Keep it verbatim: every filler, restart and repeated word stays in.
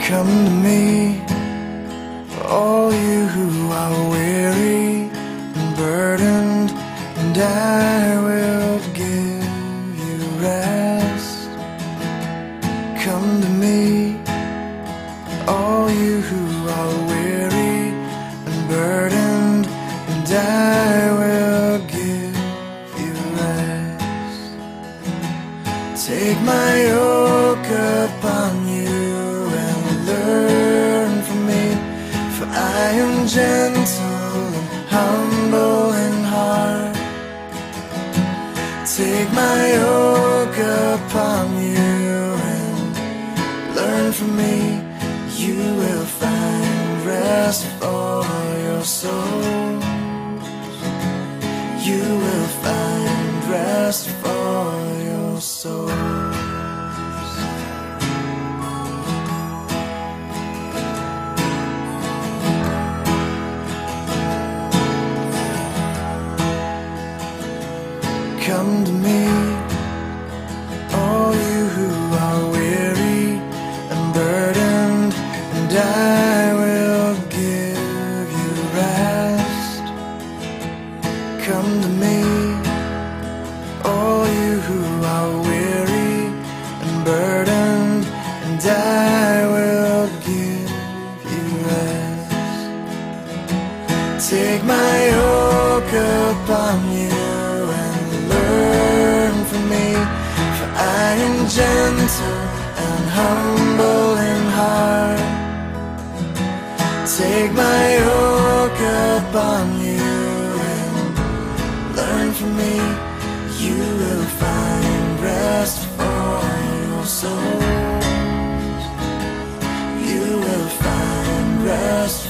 Come to me, all you who are weary and burdened, and I will give you rest. Come to me, all you who are weary and burdened, and I will give you rest. Take my yoke upon you, learn from me, for I am gentle and humble in heart. Take my yoke upon you and learn from me. You will find rest for your souls. You will find rest for your souls. Come to me, all you who are weary and burdened, and I will give you rest. Come to me, all you who are weary and burdened, and I will give you rest. Take my yoke upon you, learn from me, for I am gentle and humble in heart. Take my yoke upon you and learn from me. You will find rest for your souls. You will find rest